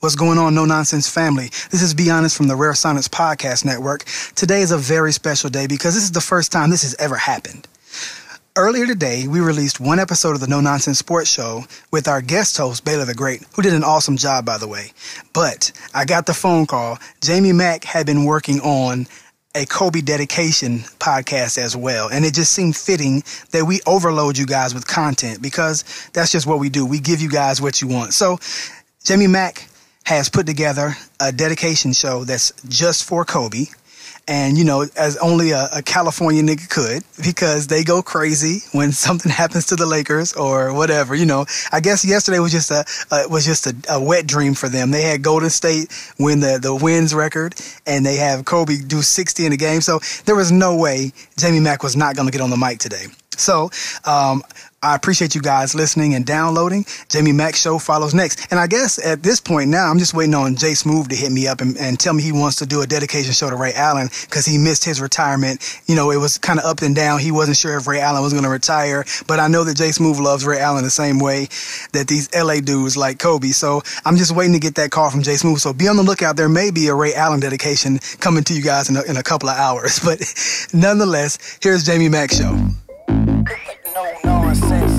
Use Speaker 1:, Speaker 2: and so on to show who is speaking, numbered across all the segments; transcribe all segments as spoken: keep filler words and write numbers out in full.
Speaker 1: What's going on, No Nonsense family? This is Be Honest from the Rare Sonnets Podcast Network. Today is a very special day because this is the first time this has ever happened. Earlier today, we released one episode of the No Nonsense Sports Show with our guest host, Baylor the Great, who did an awesome job, by the way. But I got the phone call. Jamie Mack had been working on a Kobe dedication podcast as well. And it just seemed fitting that we overload you guys with content because that's just what we do. We give you guys what you want. So Jamie Mack has put together a dedication show that's just for Kobe. And, you know, as only a, a California nigga could, because they go crazy when something happens to the Lakers or whatever. You know, I guess yesterday was just a uh, was just a, a wet dream for them. They had Golden State win the, the wins record, and they have Kobe do sixty in a game. So there was no way Jamie Mack was not going to get on the mic today. So um, I appreciate you guys listening and downloading. Jamie Mack's show follows next. And I guess at this point now, I'm just waiting on Jay Smooth to hit me up and, and tell me he wants to do a dedication show to Ray Allen because he missed his retirement. You know, it was kind of up and down. He wasn't sure if Ray Allen was going to retire. But I know that Jay Smooth loves Ray Allen the same way that these L A dudes like Kobe. So I'm just waiting to get that call from Jay Smooth. So be on the lookout. There may be a Ray Allen dedication coming to you guys in a, in a couple of hours. But nonetheless, here's Jamie Mack's show.
Speaker 2: No nonsense.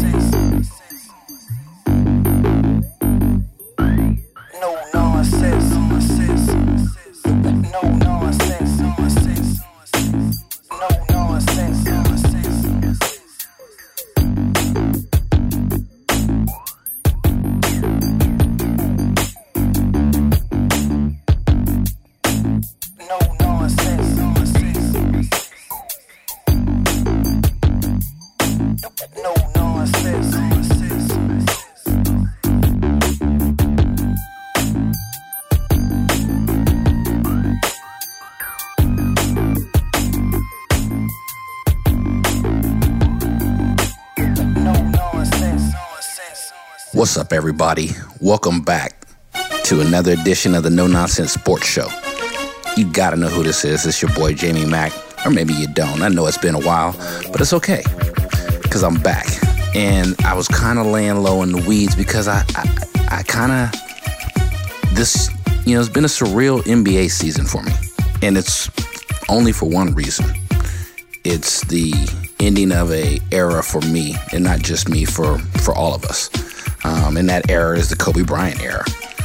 Speaker 2: No nonsense. No nonsense. No nonsense. No nonsense. No nonsense.
Speaker 3: What's up, everybody? Welcome back to another edition of the No Nonsense Sports Show. You gotta know who this is. It's your boy Jamie Mack, or maybe you don't. I know it's been a while, but it's okay because I'm back. And I was kind of laying low in the weeds because I, I, I kind of this, you know, it's been a surreal N B A season for me, and it's only for one reason. It's the ending of a era for me, and not just me, for for all of us. Um, and that era is the Kobe Bryant era.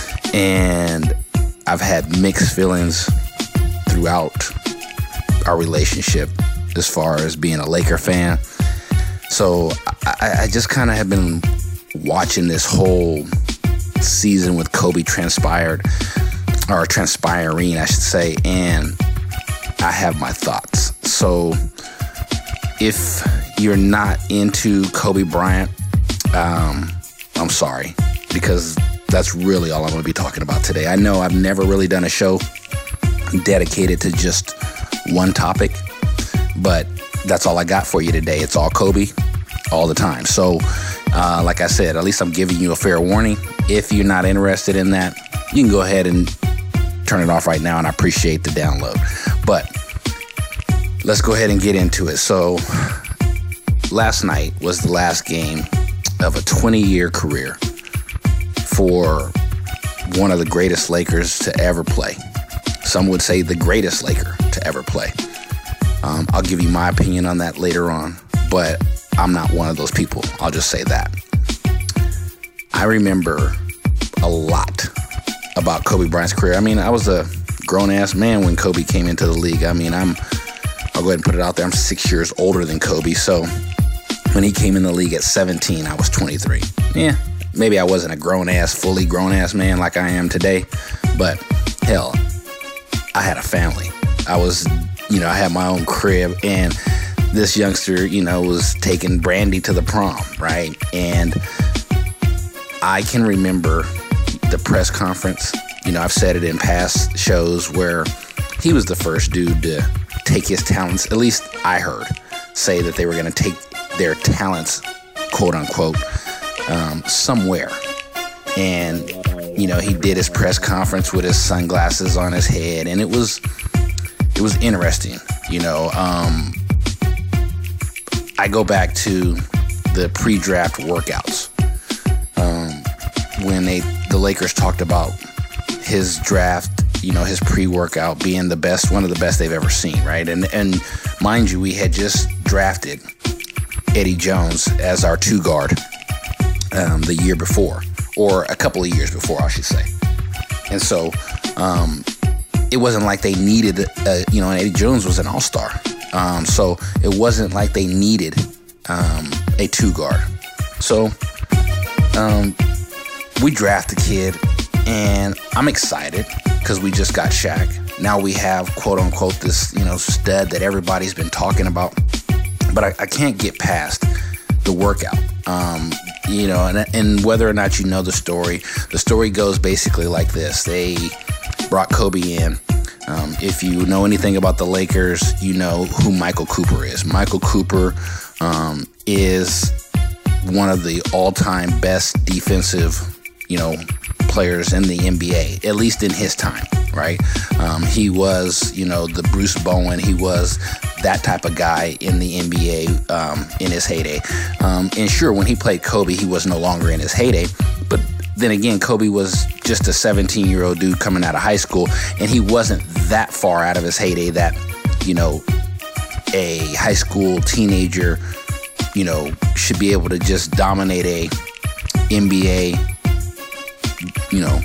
Speaker 3: And I've had mixed feelings throughout our relationship as far as being a Laker fan. So I, I just kind of have been watching this whole season with Kobe transpired, or transpiring, I should say, and I have my thoughts. So if you're not into Kobe Bryant, um, I'm sorry, because that's really all I'm going to be talking about today. I know I've never really done a show dedicated to just one topic, but that's all I got for you today. It's all Kobe all the time. So, uh, like I said, at least I'm giving you a fair warning. If you're not interested in that, you can go ahead and turn it off right now, and I appreciate the download. But let's go ahead and get into it. So last night was the last game of a twenty-year career for one of the greatest Lakers to ever play. Some would say the greatest Laker to ever play. Um, I'll give you my opinion on that later on, but I'm not one of those people. I'll just say that. I remember a lot about Kobe Bryant's career. I mean, I was a grown-ass man when Kobe came into the league. I mean, I'm, I'll go ahead and put it out there, I'm six years older than Kobe, so when he came in the league at seventeen, I was twenty-three. Yeah, maybe I wasn't a grown-ass, fully grown-ass man like I am today, but hell, I had a family. I was, you know, I had my own crib, and this youngster, you know, was taking Brandy to the prom, right? And I can remember the press conference. You know, I've said it in past shows where he was the first dude to take his talents, at least I heard, say that they were going to take their talents, quote unquote, um, somewhere. And, you know, he did his press conference with his sunglasses on his head, and it was, it was interesting. You know, um, I go back to the pre-draft workouts, um, when they, the Lakers talked about his draft, you know, his pre-workout being the best, one of the best they've ever seen, right? And and mind you, we had just drafted Eddie Jones as our two guard um, the year before, or a couple of years before, I should say. And so um, it wasn't like they needed, uh, you know, and Eddie Jones was an all-star. Um, so it wasn't like they needed um, a two guard. So um, we draft the kid, and I'm excited because we just got Shaq. Now we have, quote unquote, this, you know, stud that everybody's been talking about. But I, I can't get past the workout. Um, you know, and, and whether or not you know the story, the story goes basically like this. They brought Kobe in. Um, if you know anything about the Lakers, you know who Michael Cooper is. Michael Cooper um, is one of the all-time best defensive, you know, players in the N B A, at least in his time, right? Um, he was, you know, the Bruce Bowen. He was that type of guy in the N B A um, in his heyday. Um, and sure, when he played Kobe, he was no longer in his heyday. But then again, Kobe was just a seventeen-year-old dude coming out of high school, and he wasn't that far out of his heyday that, you know, a high school teenager, you know, should be able to just dominate a N B A, you know,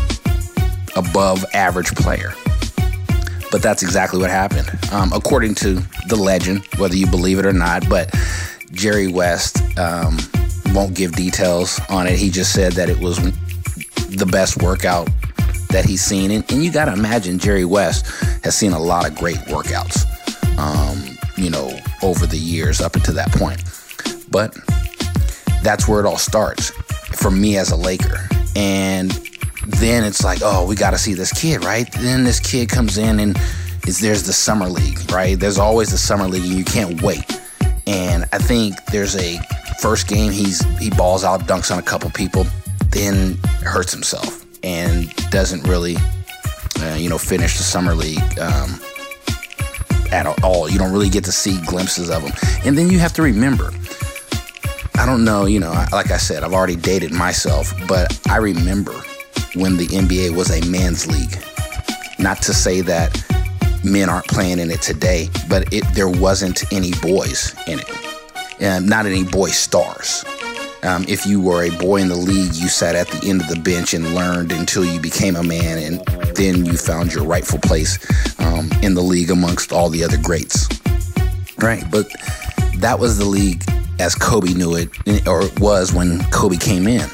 Speaker 3: above average player. But that's exactly what happened. Um, according to the legend, whether you believe it or not, but Jerry West um, won't give details on it. He just said that it was the best workout that he's seen. And, and you got to imagine Jerry West has seen a lot of great workouts, um, you know, over the years up until that point. But that's where it all starts for me as a Laker. And then it's like, oh, we got to see this kid, right? Then this kid comes in and is, there's the summer league, right? There's always the summer league and you can't wait. And I think there's a first game, he's he balls out, dunks on a couple people, then hurts himself and doesn't really, uh, you know, finish the summer league um, at all. You don't really get to see glimpses of him. And then you have to remember, I don't know, you know, like I said, I've already dated myself, but I remember when the N B A was a man's league. Not to say that men aren't playing in it today, but it, there wasn't any boys in it. Um, not any boy stars. Um, if you were a boy in the league, you sat at the end of the bench and learned until you became a man, and then you found your rightful place um, in the league amongst all the other greats. Right? But that was the league as Kobe knew it, or it was when Kobe came in.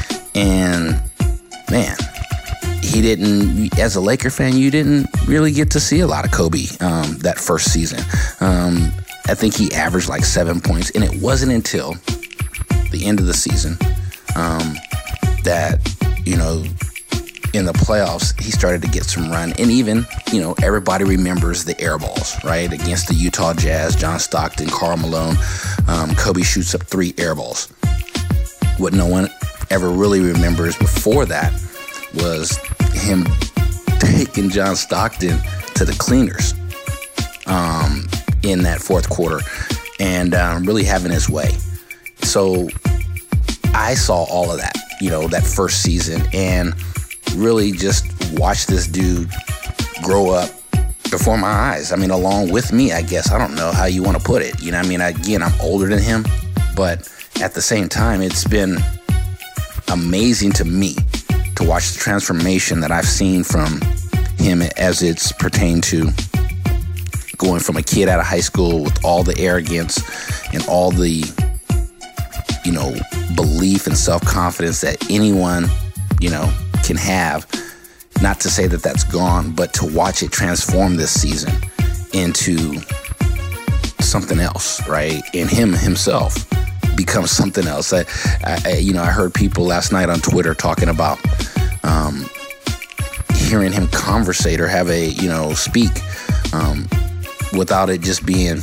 Speaker 3: And man, he didn't, as a Laker fan, you didn't really get to see a lot of Kobe um, that first season. Um, I think he averaged like seven points, and it wasn't until the end of the season um, that, you know, in the playoffs, he started to get some run. And even, you know, everybody remembers the air balls, right? Against the Utah Jazz, John Stockton, Karl Malone, um, Kobe shoots up three air balls. What no one ever really remembers before that was him taking John Stockton to the cleaners um, in that fourth quarter and um, really having his way. So I saw all of that, you know, that first season, and really just watched this dude grow up before my eyes. I mean, along with me, I guess. I don't know how you want to put it. You know, I mean, again, I'm older than him, but at the same time, it's been amazing to me to watch the transformation that I've seen from him as it's pertained to going from a kid out of high school with all the arrogance and all the, you know, belief and self-confidence that anyone, you know, can have. Not to say that that's gone, but to watch it transform this season into something else, right? And him himself becomes something else. I, I, you know, I heard people last night on Twitter talking about um, hearing him conversate or have a, you know, speak um, without it just being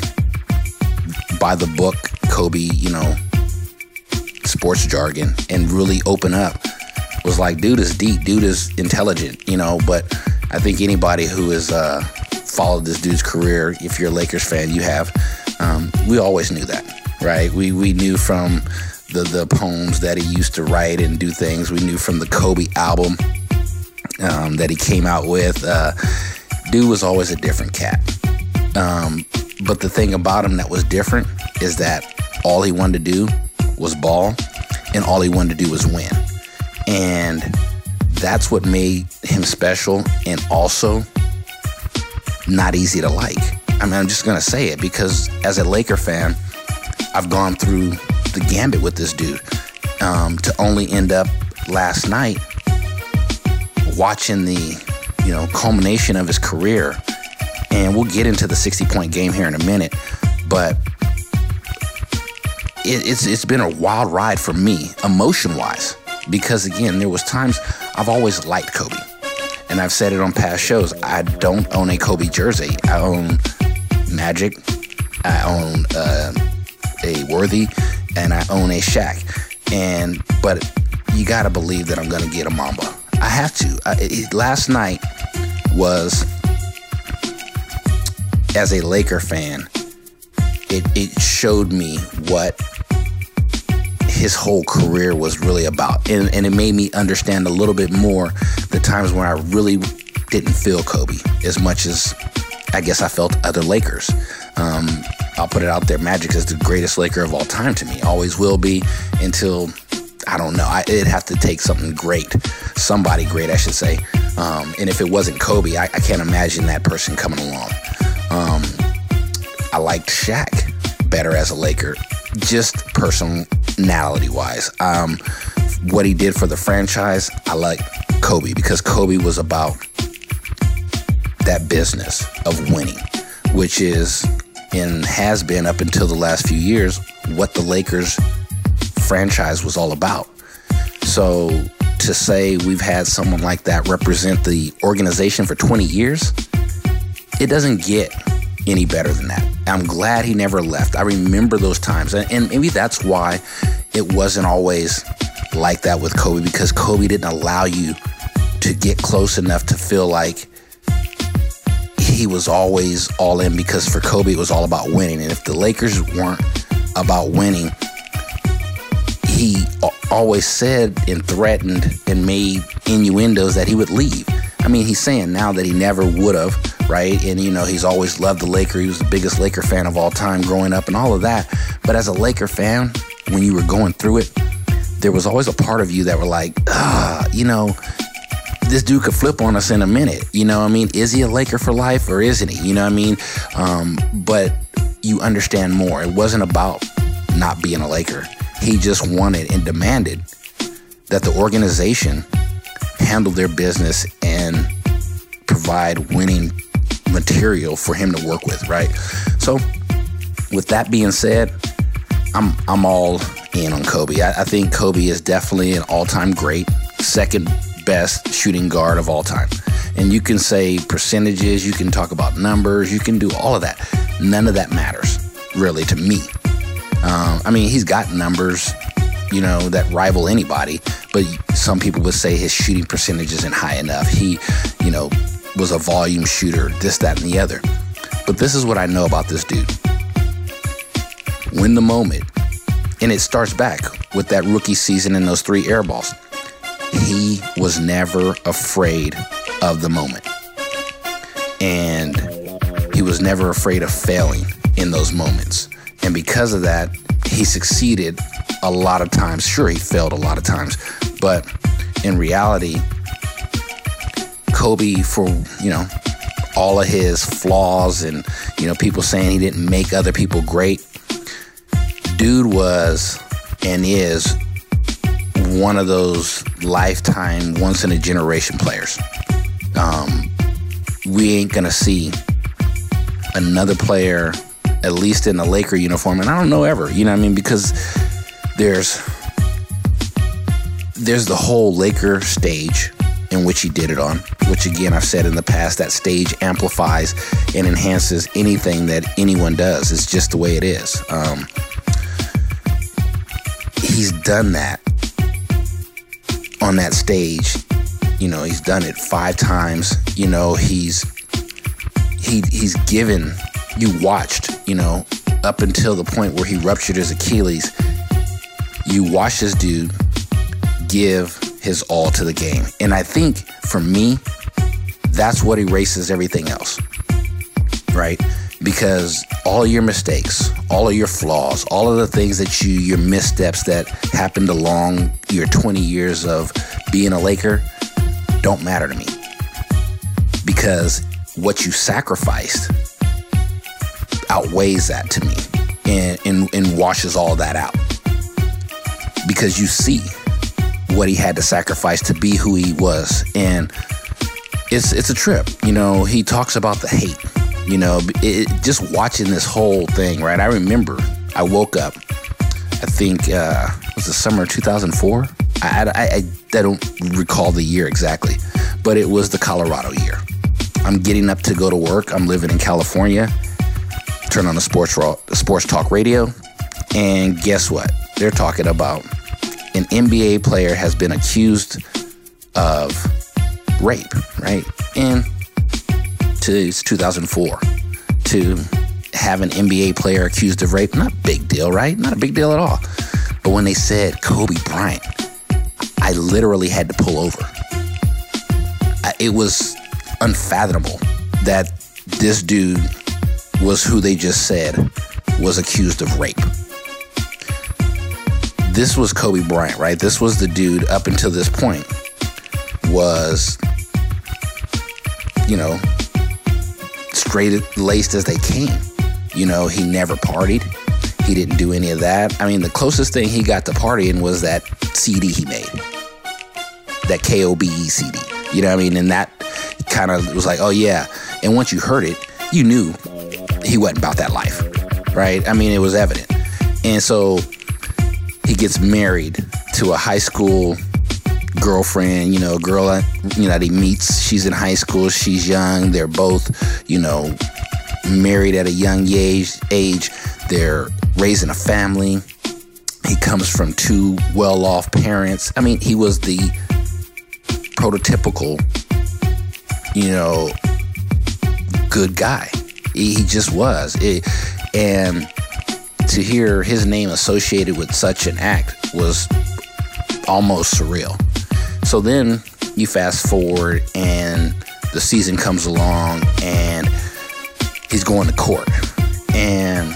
Speaker 3: by the book, Kobe, you know, sports jargon, and really open up. Was like, dude is deep, dude is intelligent, you know, but I think anybody who has uh, followed this dude's career, if you're a Lakers fan, you have, um, we always knew that, right? We we knew from the the poems that he used to write and do things. We knew from the Kobe album um, that he came out with. Uh, dude was always a different cat. Um, but the thing about him that was different is that all he wanted to do was ball, and all he wanted to do was win. And that's what made him special, and also not easy to like. I mean, I'm just going to say it because as a Laker fan, I've gone through the gambit with this dude um, to only end up last night watching the, you know, culmination of his career. And we'll get into the sixty-point game here in a minute, but it, it's it's been a wild ride for me, emotion-wise, because, again, there was times I've always liked Kobe. And I've said it on past shows, I don't own a Kobe jersey. I own Magic, I own uh, a Worthy, and I own a Shaq. And but you got to believe that I'm going to get a Mamba. I have to. I, it, last night was, as a Laker fan, it, it showed me what his whole career was really about. And, and it made me understand a little bit more the times when I really didn't feel Kobe as much as I guess I felt other Lakers. Um, I'll put it out there, Magic is the greatest Laker of all time to me. Always will be until, I don't know, I, it'd have to take something great. Somebody great, I should say. Um, and if it wasn't Kobe, I, I can't imagine that person coming along. Um, I liked Shaq better as a Laker, just personality-wise. Um, what he did for the franchise, I like Kobe because Kobe was about that business of winning, which is and has been up until the last few years what the Lakers franchise was all about. So to say we've had someone like that represent the organization for twenty years, it doesn't get any better than that. I'm glad he never left. I remember those times. And, and maybe that's why it wasn't always like that with Kobe, because Kobe didn't allow you to get close enough to feel like he was always all in, because for Kobe, it was all about winning. And if the Lakers weren't about winning, he always said and threatened and made innuendos that he would leave. I mean, he's saying now that he never would have, right? And, you know, he's always loved the Laker. He was the biggest Laker fan of all time growing up and all of that. But as a Laker fan, when you were going through it, there was always a part of you that were like, ah, you know, this dude could flip on us in a minute. You know what I mean? Is he a Laker for life or isn't he? You know what I mean? Um, but you understand more. It wasn't about not being a Laker. He just wanted and demanded that the organization handle their business and provide winning material for him to work with, right? So with that being said, I'm I'm all in on Kobe. I, I think Kobe is definitely an all-time great, second best shooting guard of all time. And you can say percentages, you can talk about numbers, you can do all of that. None of that matters, really, to me. Um, I mean, he's got numbers, you know, that rival anybody, but some people would say his shooting percentage isn't high enough. He, you know, was a volume shooter, this, that, and the other. But this is what I know about this dude. Win the moment. And it starts back with that rookie season and those three air balls. He was never afraid of the moment. And he was never afraid of failing in those moments. And because of that, he succeeded a lot of times. Sure, he failed a lot of times. But in reality, Kobe, for, you know, all of his flaws and, you know, people saying he didn't make other people great, dude was and is one of those lifetime, once-in-a-generation players. Um, we ain't going to see another player, at least in the Laker uniform, and I don't know ever, you know what I mean? Because there's there's the whole Laker stage in which he did it on, which, again, I've said in the past, that stage amplifies and enhances anything that anyone does. It's just the way it is. Um, he's done that on that stage. You know, he's done it five times. You know, he's he he's given, you watched, you know, up until the point where he ruptured his Achilles, you watch this dude give his all to the game. And I think for me, that's what erases everything else, right? Because all your mistakes, all of your flaws, all of the things that you, your missteps that happened along your twenty years of being a Laker don't matter to me. Because what you sacrificed outweighs that to me and, and, and washes all that out. Because you see what he had to sacrifice to be who he was. And it's it's a trip. You know, he talks about the hate. You know, it, just watching this whole thing, right? I remember I woke up, I think, uh, it was the summer of two thousand four. I, I, I, I don't recall the year exactly, but it was the Colorado year. I'm getting up to go to work. I'm living in California. Turn on the sports, sports talk radio, and guess what? They're talking about an N B A player has been accused of rape, right? And to, it's two thousand four. To have an N B A player accused of rape, not a big deal, right? Not a big deal at all. But when they said Kobe Bryant, I literally had to pull over. It was unfathomable that this dude was who they just said was accused of rape. This was Kobe Bryant, right? This was the dude up until this point was, you know, straight-laced as they came. You know, he never partied. He didn't do any of that. I mean, the closest thing he got to partying was that C D he made. That K O B E C D. You know what I mean? And that kind of was like, oh, yeah. And once you heard it, you knew he wasn't about that life, right? I mean, it was evident. And so he gets married to a high school girlfriend, you know, a girl, you know, that he meets. She's in high school. She's young. They're both, you know, married at a young age. age. They're raising a family. He comes from two well-off parents. I mean, he was the prototypical, you know, good guy. He, he just was. It, and to hear his name associated with such an act was almost surreal. So then you fast forward and the season comes along and he's going to court. And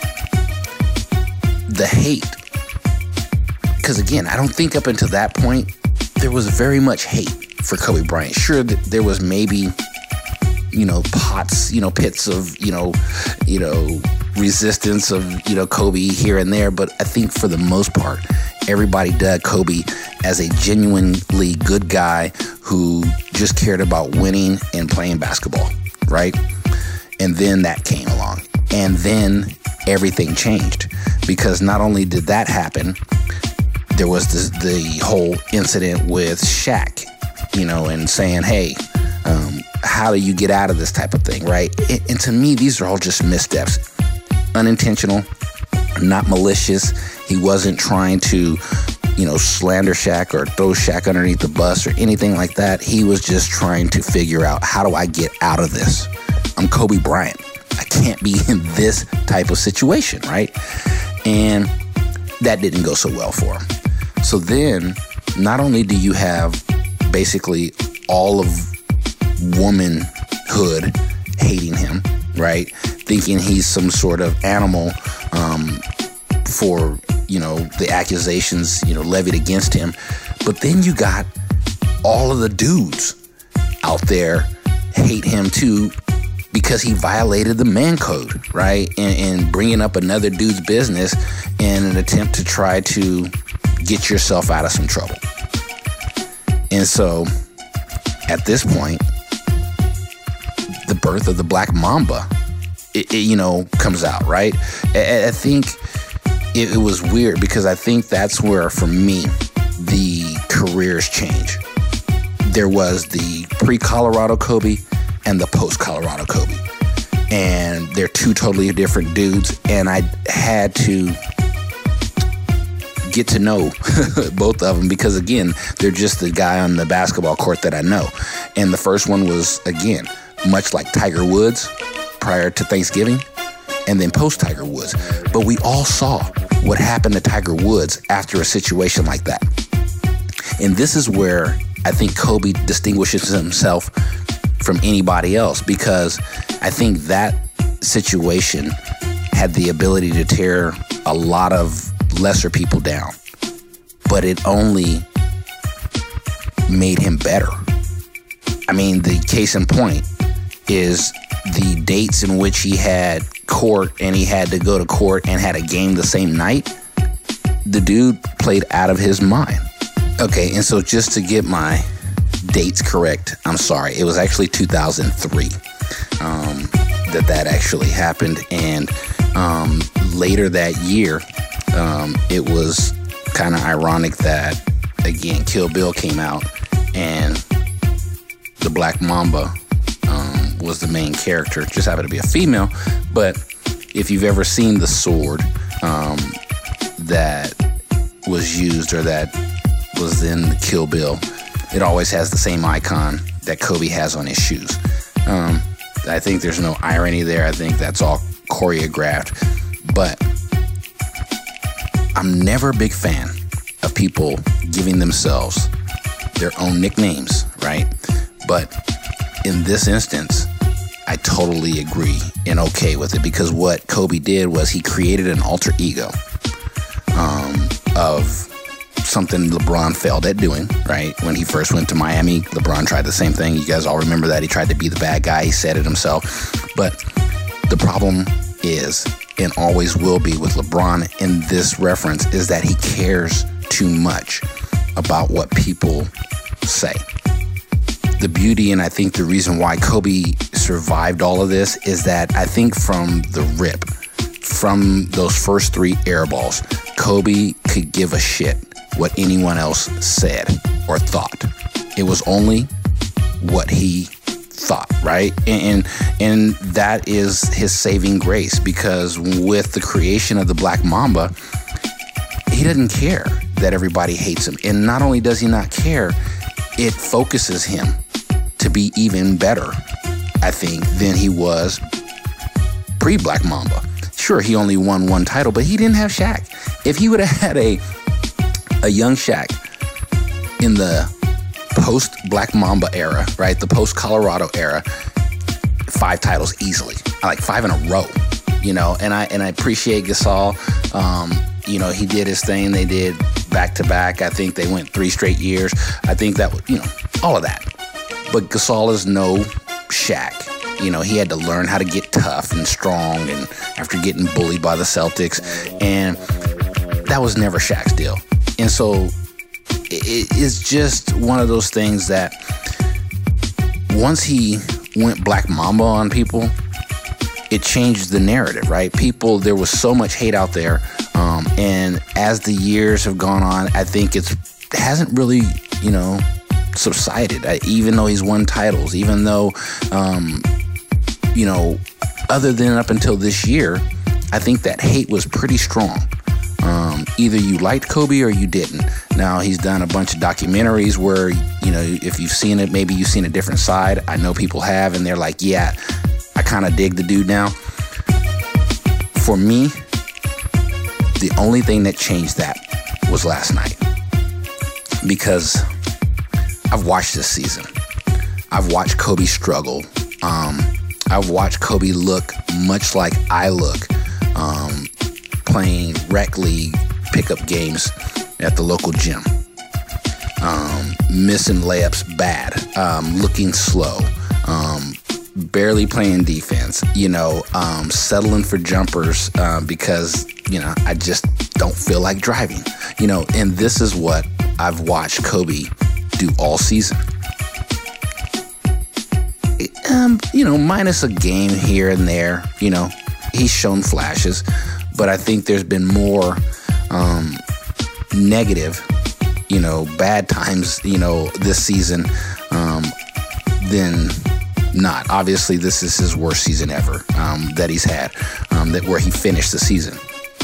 Speaker 3: the hate, because again, I don't think up until that point, there was very much hate for Kobe Bryant. Sure, there was maybe, you know, pots, you know, pits of, you know, you know, resistance of, you know, Kobe here and there. But I think for the most part, everybody dug Kobe as a genuinely good guy who just cared about winning and playing basketball, right? And then that came along. And then everything changed, because not only did that happen, there was this, the whole incident with Shaq, you know, and saying, hey, um, how do you get out of this type of thing, right? And, and to me, these are all just missteps. Unintentional, not malicious. He wasn't trying to, you know, slander Shaq or throw Shaq underneath the bus or anything like that. He was just trying to figure out, how do I get out of this? I'm Kobe Bryant. I can't be in this type of situation, right? And that didn't go so well for him. So then, not only do you have basically all of womanhood hating him, right? Thinking he's some sort of animal um, for, you know, the accusations, you know, levied against him. But then you got all of the dudes out there hate him too, because he violated the man code, right? And, and bringing up another dude's business in an attempt to try to get yourself out of some trouble. And so at this point, the birth of the Black Mamba, it, it, you know, comes out, right? I, I think it, it was weird, because I think that's where, for me, the careers change. There was the pre-Colorado Kobe and the post-Colorado Kobe. And they're two totally different dudes. And I had to get to know both of them, because, again, they're just the guy on the basketball court that I know. And the first one was, again, much like Tiger Woods prior to Thanksgiving, and then post-Tiger Woods. But we all saw what happened to Tiger Woods after a situation like that. And this is where I think Kobe distinguishes himself from anybody else, because I think that situation had the ability to tear a lot of lesser people down, but it only made him better. I mean, the case in point is the dates in which he had court and he had to go to court and had a game the same night. The dude played out of his mind. Okay, and so just to get my dates correct, I'm sorry, it was actually two thousand three um, that that actually happened. And um, later that year, um, it was kind of ironic that, again, Kill Bill came out and the Black Mamba um, was the main character. Just happened to be a female. But if you've ever seen the sword um, that was used or that was in Kill Bill, it always has the same icon that Kobe has on his shoes. Um, I think there's no irony there. I think that's all choreographed. But I'm never a big fan of people giving themselves their own nicknames, right? But in this instance, I totally agree and okay with it, because what Kobe did was he created an alter ego um, of something LeBron failed at doing, right? When he first went to Miami, LeBron tried the same thing. You guys all remember that. He tried to be the bad guy. He said it himself. But the problem is, and always will be with LeBron in this reference, is that he cares too much about what people say. The beauty, and I think the reason why Kobe survived all of this, is that I think from the rip, from those first three air balls, Kobe could give a shit what anyone else said or thought. It was only what he thought, right? And, and and that is his saving grace, because with the creation of the Black Mamba, he doesn't care that everybody hates him. And not only does he not care, it focuses him to be even better, I think, than he was pre-Black Mamba. Sure, he only won one title, but he didn't have Shaq. If he would have had a a young Shaq in the post-Black Mamba era, right, the post-Colorado era, five titles easily, like five in a row, you know. And I and I appreciate Gasol. Um, you know, he did his thing. They did back-to-back. I think they went three straight years. I think that, you know, all of that. But Gasol is no Shaq. You know, he had to learn how to get tough and strong, and after getting bullied by the Celtics, and that was never Shaq's deal. And so it is just one of those things that once he went Black Mamba on people, it changed the narrative, right? People, there was so much hate out there. Um, and as the years have gone on, I think it's, it hasn't really, you know, subsided. I, even though he's won titles, even though, um, you know, other than up until this year, I think that hate was pretty strong. Um, either you liked Kobe or you didn't. Now, he's done a bunch of documentaries where, you know, if you've seen it, maybe you've seen a different side. I know people have, and they're like, yeah, I kind of dig the dude now. For me, the only thing that changed that was last night. Because I've watched this season. I've watched Kobe struggle. Um, I've watched Kobe look much like I look, um, playing rec league pickup games at the local gym, um, missing layups bad, um, looking slow, um, barely playing defense, you know, um, settling for jumpers uh, because, you know, I just don't feel like driving, you know, and this is what I've watched Kobe do all season. Um, you know, minus a game here and there, you know, he's shown flashes, but I think there's been more um, negative, you know, bad times, you know, this season um, than not. Obviously, this is his worst season ever um, that he's had, um, that where he finished the season.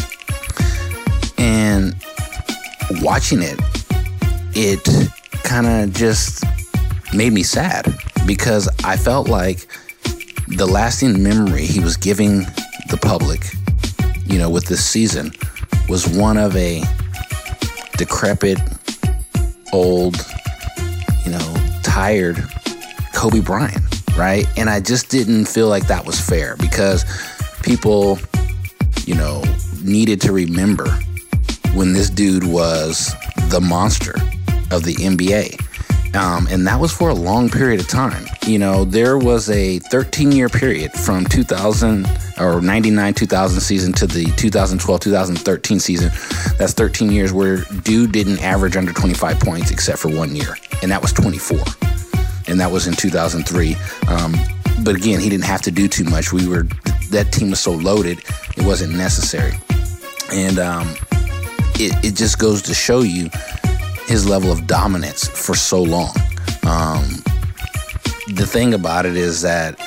Speaker 3: And watching it, it kind of just made me sad, because I felt like the lasting memory he was giving the public, you know, with this season was one of a decrepit, old, you know, tired Kobe Bryant, right? And I just didn't feel like that was fair because people, you know, needed to remember when this dude was the monster of the N B A. Um, and that was for a long period of time. You know, there was a thirteen-year period from two thousand or ninety-nine two thousand season to the two thousand twelve two thousand thirteen season. That's thirteen years where dude didn't average under twenty-five points except for one year, and that was twenty-four. And that was in two thousand three. Um, but again, he didn't have to do too much. We were that team was so loaded, it wasn't necessary. And um, it, it just goes to show you his level of dominance for so long. Um, the thing about it is that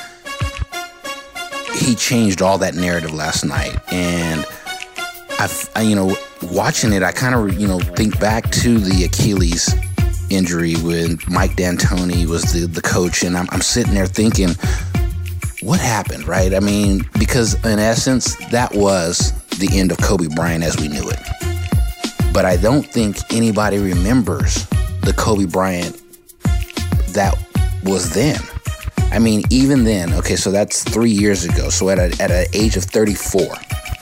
Speaker 3: he changed all that narrative last night. And, I, I you know, watching it, I kind of, you know, think back to the Achilles injury when Mike D'Antoni was the, the coach. And I'm, I'm sitting there thinking, what happened, right? I mean, because in essence, that was the end of Kobe Bryant as we knew it. But I don't think anybody remembers the Kobe Bryant that was then. I mean, even then, okay, so that's three years ago. So at a, at an age of thirty-four,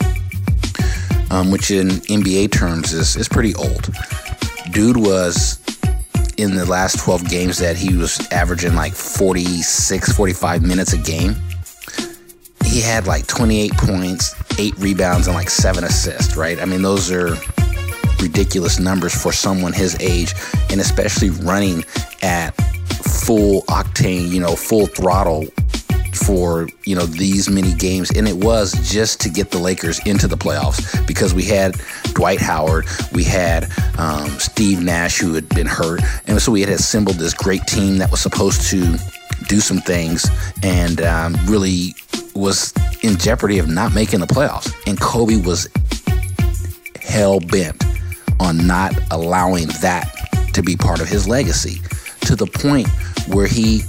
Speaker 3: um, which in N B A terms is, is pretty old. Dude was, in the last twelve games that he was averaging like forty-six, forty-five minutes a game. He had like twenty-eight points, eight rebounds, and like seven assists, right? I mean, those are ridiculous numbers for someone his age, and especially running at full octane, you know, full throttle for, you know, these many games. And it was just to get the Lakers into the playoffs because we had Dwight Howard, we had um, Steve Nash, who had been hurt, and so we had assembled this great team that was supposed to do some things and um, really was in jeopardy of not making the playoffs. And Kobe was hell-bent on not allowing that to be part of his legacy, to the point where he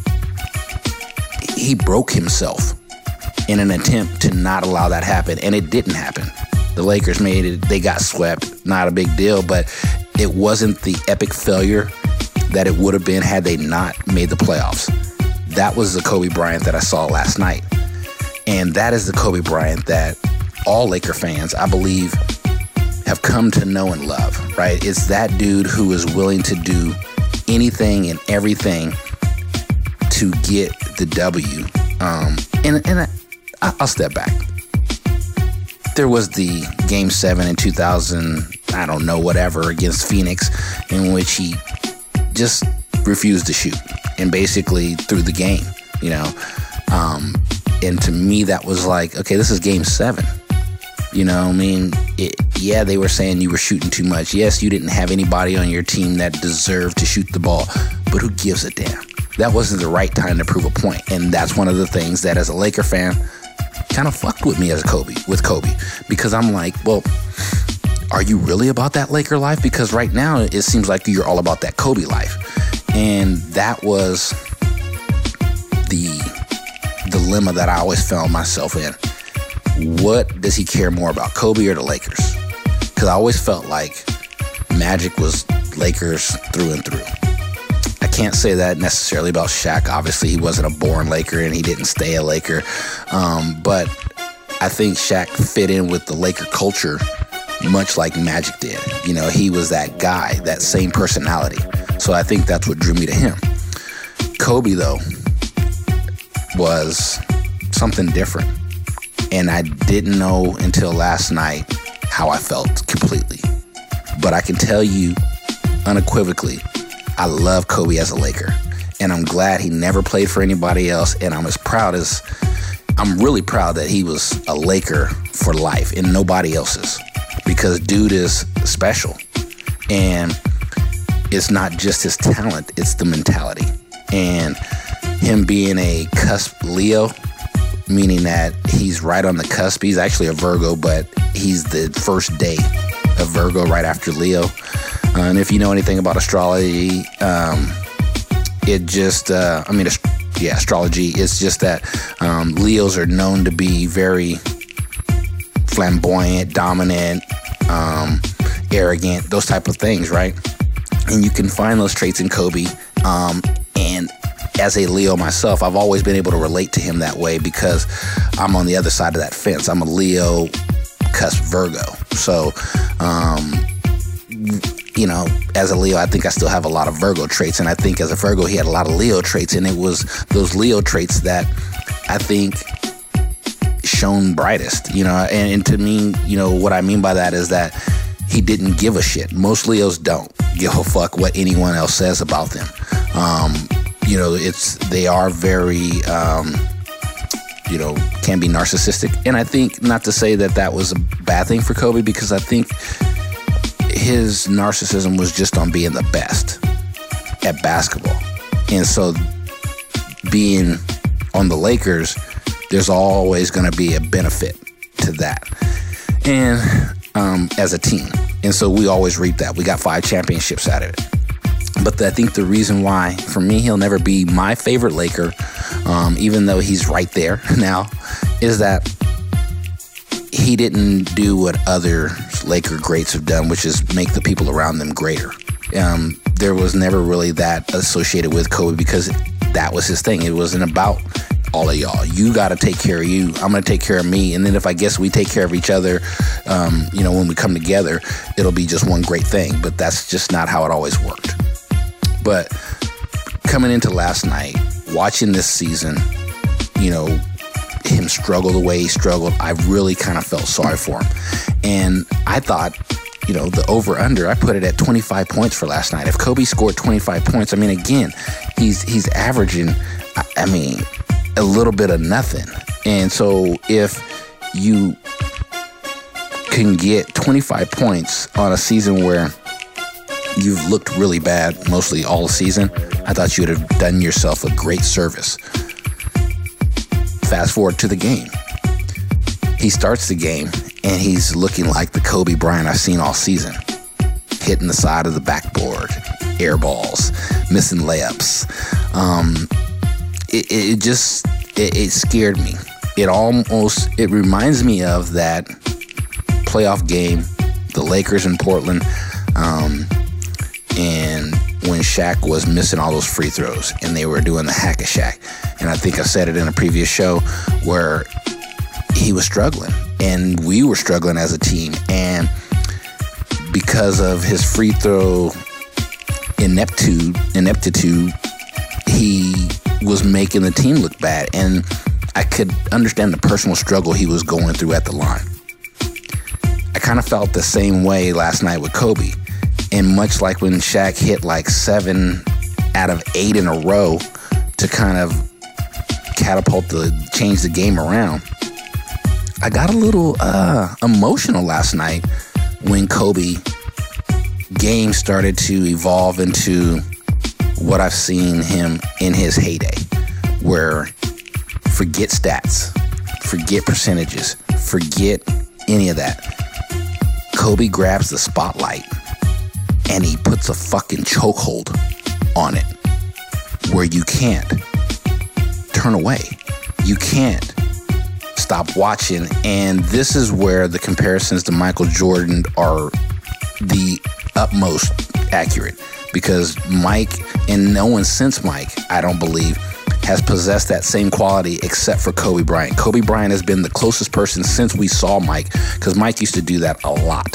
Speaker 3: he broke himself in an attempt to not allow that happen, and it didn't happen. The Lakers made it, they got swept, not a big deal, but it wasn't the epic failure that it would have been had they not made the playoffs. That was the Kobe Bryant that I saw last night, and that is the Kobe Bryant that all Laker fans, I believe, have come to know and love, right? It's that dude who is willing to do anything and everything to get the W. Um, and and I, I'll step back. There was the game seven in two thousand, I don't know, whatever, against Phoenix, in which he just refused to shoot and basically threw the game, you know? Um, and to me, that was like, okay, this is game seven. You know, I mean, it, yeah, they were saying you were shooting too much. Yes, you didn't have anybody on your team that deserved to shoot the ball, but who gives a damn? That wasn't the right time to prove a point. And that's one of the things that, as a Laker fan, kind of fucked with me as a Kobe, with Kobe. Because I'm like, well, are you really about that Laker life? Because right now, it seems like you're all about that Kobe life. And that was the dilemma that I always found myself in. What does he care more about, Kobe or the Lakers? Because I always felt like Magic was Lakers through and through. I can't say that necessarily about Shaq. Obviously, he wasn't a born Laker and he didn't stay a Laker. Um, but I think Shaq fit in with the Laker culture much like Magic did. You know, he was that guy, that same personality. So I think that's what drew me to him. Kobe, though, was something different. And I didn't know until last night how I felt completely. But I can tell you unequivocally, I love Kobe as a Laker. And I'm glad he never played for anybody else. And I'm as proud as, I'm really proud that he was a Laker for life and nobody else's. Because dude is special. And it's not just his talent, it's the mentality. And him being a cusp Leo, meaning that he's right on the cusp. He's actually a Virgo, but he's the first day of Virgo right after Leo. Uh, and if you know anything about astrology, um, it just, uh, I mean, yeah, astrology, it's just that um, Leos are known to be very flamboyant, dominant, um, arrogant, those type of things, right? And you can find those traits in Kobe. Um, and as a Leo myself, I've always been able to relate to him that way because I'm on the other side of that fence. I'm a Leo cusp Virgo. So, um, you know, as a Leo, I think I still have a lot of Virgo traits. And I think as a Virgo, he had a lot of Leo traits. And it was those Leo traits that I think shone brightest, you know. And, and to me, you know, what I mean by that is that he didn't give a shit. Most Leos don't give a fuck what anyone else says about them. Um, you know, it's they are very, um, you know, can be narcissistic. And I think, not to say that that was a bad thing for Kobe, because I think his narcissism was just on being the best at basketball. And so being on the Lakers, there's always going to be a benefit to that. And um, as a team. And so we always reap that. We got five championships out of it. But the, I think the reason why, for me, he'll never be my favorite Laker, um, even though he's right there now, is that he didn't do what other Laker greats have done, which is make the people around them greater. Um, there was never really that associated with Kobe because that was his thing. It wasn't about all of y'all. You got to take care of you. I'm going to take care of me. And then if I guess we take care of each other, um, you know, when we come together, it'll be just one great thing. But that's just not how it always worked. But coming into last night, watching this season, you know, him struggle the way he struggled, I really kind of felt sorry for him. And I thought, you know, the over-under, I put it at twenty-five points for last night. If Kobe scored twenty-five points, I mean, again, he's he's averaging, I, I mean, a little bit of nothing. And so if you can get twenty-five points on a season where you've looked really bad mostly all season, I thought you would have done yourself a great service. Fast forward to the game. He starts the game, and he's looking like the Kobe Bryant I've seen all season. Hitting the side of the backboard, air balls, missing layups. Um, it, it just, it, it scared me. It almost, it reminds me of that playoff game, the Lakers in Portland, um, and when Shaq was missing all those free throws and they were doing the hack-a-Shaq. And I think I said it in a previous show where he was struggling and we were struggling as a team. And because of his free throw ineptitude, ineptitude, he was making the team look bad. And I could understand the personal struggle he was going through at the line. I kind of felt the same way last night with Kobe. And much like when Shaq hit like seven out of eight in a row to kind of catapult the, change the game around, I got a little uh, emotional last night when Kobe game started to evolve into what I've seen him in his heyday, where forget stats, forget percentages, forget any of that. Kobe grabs the spotlight and he puts a fucking chokehold on it where you can't turn away. You can't stop watching. And this is where the comparisons to Michael Jordan are the utmost accurate, because Mike, and no one since Mike, I don't believe, has possessed that same quality except for Kobe Bryant. Kobe Bryant has been the closest person since we saw Mike, because Mike used to do that a lot.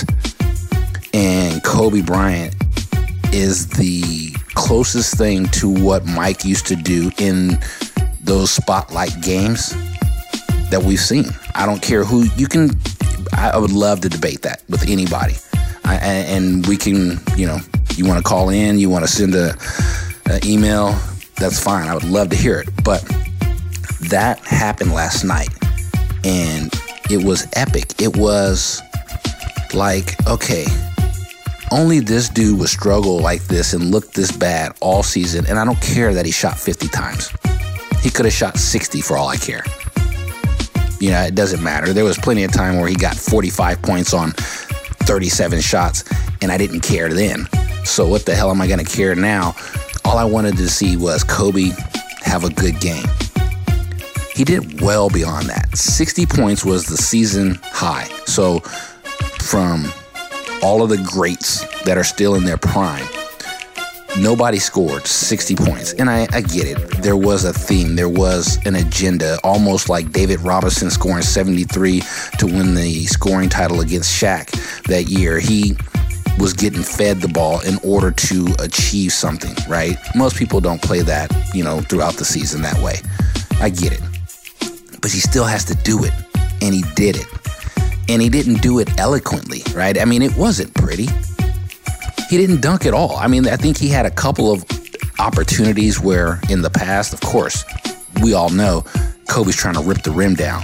Speaker 3: And Kobe Bryant is the closest thing to what Mike used to do in those spotlight games that we've seen. I don't care who you can. I would love to debate that with anybody. I, and we can, you know, you want to call in, you want to send a, a email, that's fine. I would love to hear it. But that happened last night, and it was epic. It was like, okay, only this dude would struggle like this and look this bad all season, and I don't care that he shot fifty times. He could have shot sixty for all I care. You know, it doesn't matter. There was plenty of time where he got forty-five points on thirty-seven shots, and I didn't care then. So what the hell am I going to care now? All I wanted to see was Kobe have a good game. He did well beyond that. sixty points was the season high. So from all of the greats that are still in their prime, nobody scored sixty points. And I, I get it. There was a theme. There was an agenda, almost like David Robinson scoring seventy-three to win the scoring title against Shaq that year. He was getting fed the ball in order to achieve something, right? Most people don't play that, you know, throughout the season that way. I get it. But he still has to do it. And he did it. And he didn't do it eloquently, right? I mean, it wasn't pretty. He didn't dunk at all. I mean, I think he had a couple of opportunities where in the past, of course, we all know Kobe's trying to rip the rim down.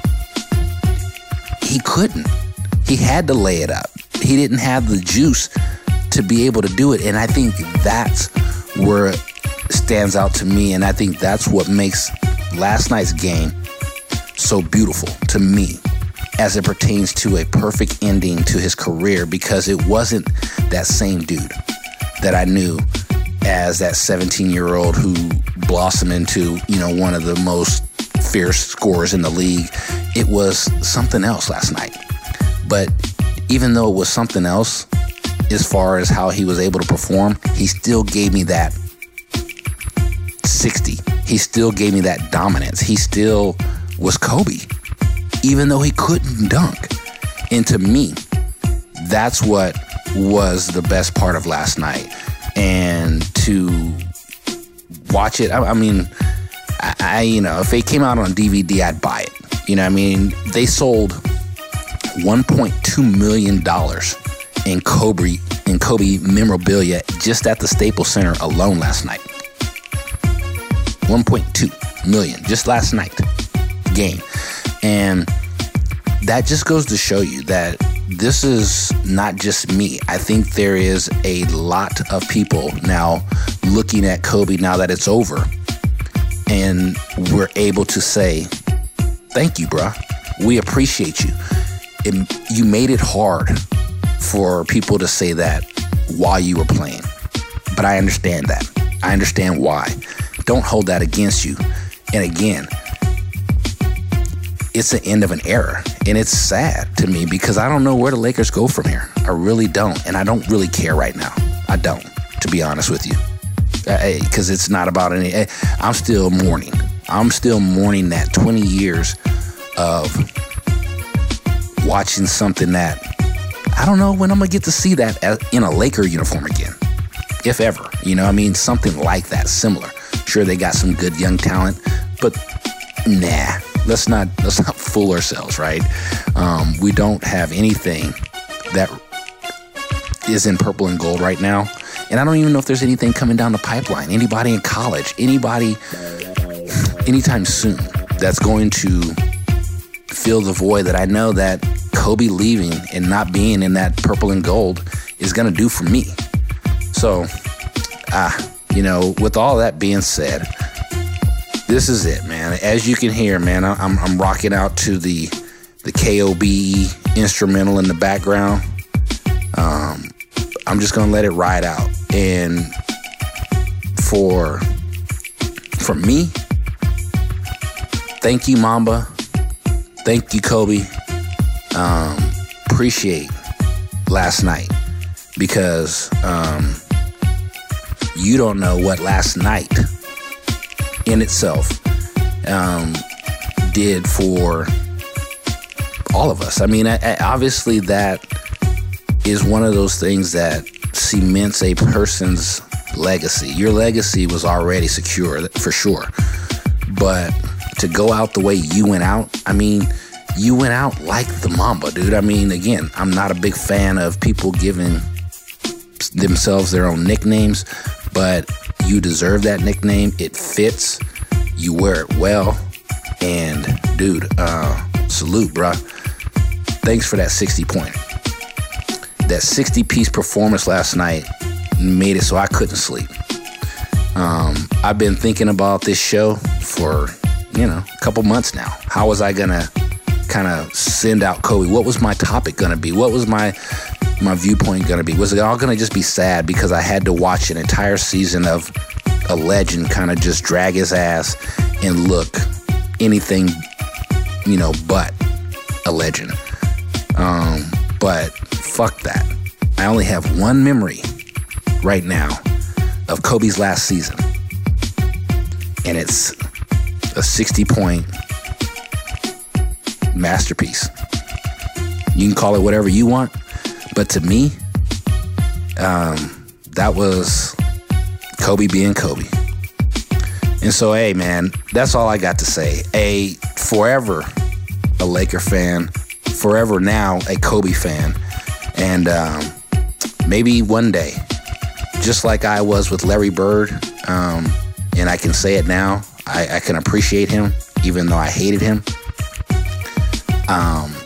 Speaker 3: He couldn't. He had to lay it up. He didn't have the juice to be able to do it. And I think that's where it stands out to me. And I think that's what makes last night's game so beautiful to me as it pertains to a perfect ending to his career, because it wasn't that same dude that I knew as that seventeen-year-old who blossomed into, you know, one of the most fierce scorers in the league. It was something else last night. But even though it was something else, as far as how he was able to perform, he still gave me that sixty. He still gave me that dominance. He still was Kobe, even though he couldn't dunk. And to me, that's what was the best part of last night. And to watch it, I, I mean, I, I, you know, if it came out on D V D, I'd buy it. You know what I mean? They sold one point two million dollars in Kobe in Kobe memorabilia just at the Staples Center alone last night. one point two million dollars just last night game. And that just goes to show you that this is not just me. I think there is a lot of people now looking at Kobe now that it's over, and we're able to say, thank you, bruh. We appreciate you. It, you made it hard for people to say that while you were playing. But I understand that. I understand why. Don't hold that against you. And again, it's the end of an era. And it's sad to me because I don't know where the Lakers go from here. I really don't. And I don't really care right now. I don't, to be honest with you. Because it's not about any... I'm still mourning. I'm still mourning that twenty years of watching something that I don't know when I'm going to get to see that in a Laker uniform again. If ever. You know, I mean, something like that, similar. Sure, they got some good young talent, but nah, let's not let's not fool ourselves, right? Um, we don't have anything that is in purple and gold right now, and I don't even know if there's anything coming down the pipeline. Anybody in college, anybody anytime soon that's going to fill the void that I know that Kobe leaving and not being in that purple and gold is going to do for me. So, ah. Uh, You know, with all that being said, this is it, man. As you can hear, man, I'm I'm rocking out to the the K O B instrumental in the background. Um, I'm just gonna let it ride out. And for for me, thank you, Mamba. Thank you, Kobe. Um, appreciate last night because. Um, You don't know what last night in itself um, did for all of us. I mean, I, I, obviously that is one of those things that cements a person's legacy. Your legacy was already secure, for sure. But to go out the way you went out, I mean, you went out like the Mamba, dude. I mean, again, I'm not a big fan of people giving themselves their own nicknames, but you deserve that nickname. It fits. You wear it well. And, dude, uh, salute, bruh. Thanks for that sixty-point. That sixty-piece performance last night made it so I couldn't sleep. Um, I've been thinking about this show for, you know, a couple months now. How was I going to kind of send out Kobe? What was my topic going to be? What was my... my viewpoint gonna be? Was it all gonna just be sad because I had to watch an entire season of a legend kind of just drag his ass and look anything, you know, but a legend? Um, but fuck that. I only have one memory right now of Kobe's last season. And it's a sixty-point masterpiece. You can call it whatever you want, but to me, um, that was Kobe being Kobe. And so, hey, man, that's all I got to say. A forever a Laker fan, forever now a Kobe fan. And um, maybe one day, just like I was with Larry Bird, um, and I can say it now, I, I can appreciate him, even though I hated him. Um,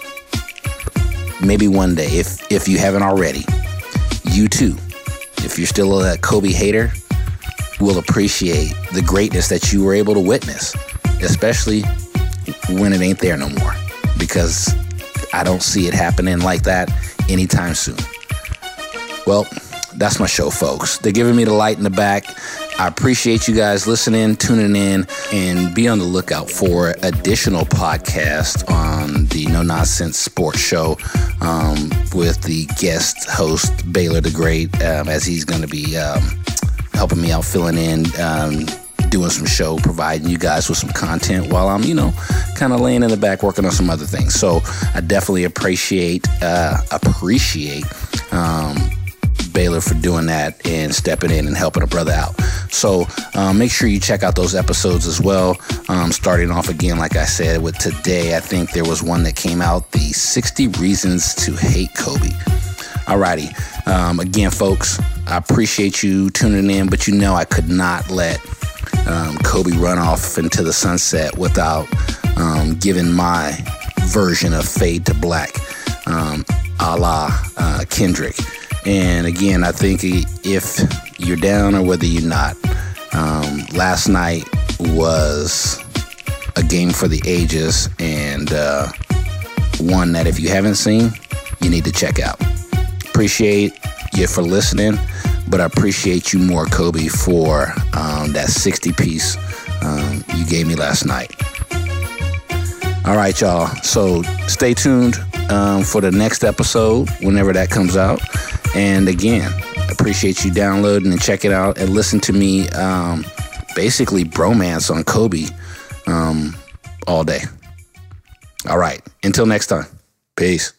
Speaker 3: maybe one day, if if you haven't already, you too, if you're still a Kobe hater, will appreciate the greatness that you were able to witness, especially when it ain't there no more, because I don't see it happening like that anytime soon. Well, that's my show, folks. They're giving me the light in the back. I appreciate you guys listening, tuning in, and be on the lookout for additional podcasts on the No Nonsense Sports Show um, with the guest host, Baylor the Great, um, as he's going to be um, helping me out, filling in, um, doing some show, providing you guys with some content while I'm, you know, kind of laying in the back working on some other things. So I definitely appreciate, uh, appreciate, um, Baylor for doing that and stepping in and helping a brother out. So um, make sure you check out those episodes as well. Um, starting off again, like I said, with today, I think there was one that came out, the sixty Reasons to Hate Kobe. Alrighty. Um, again, folks, I appreciate you tuning in, but you know I could not let um, Kobe run off into the sunset without um, giving my version of Fade to Black, um, a la uh, Kendrick. And again, I think if you're down or whether you're not, um, last night was a game for the ages, and uh, one that if you haven't seen, you need to check out. Appreciate you for listening, but I appreciate you more, Kobe, for um, that sixty piece um, you gave me last night. All right, y'all. So stay tuned um, for the next episode, whenever that comes out. And again, appreciate you downloading and checking out and listen to me um, basically bromance on Kobe um, all day. All right. Until next time. Peace.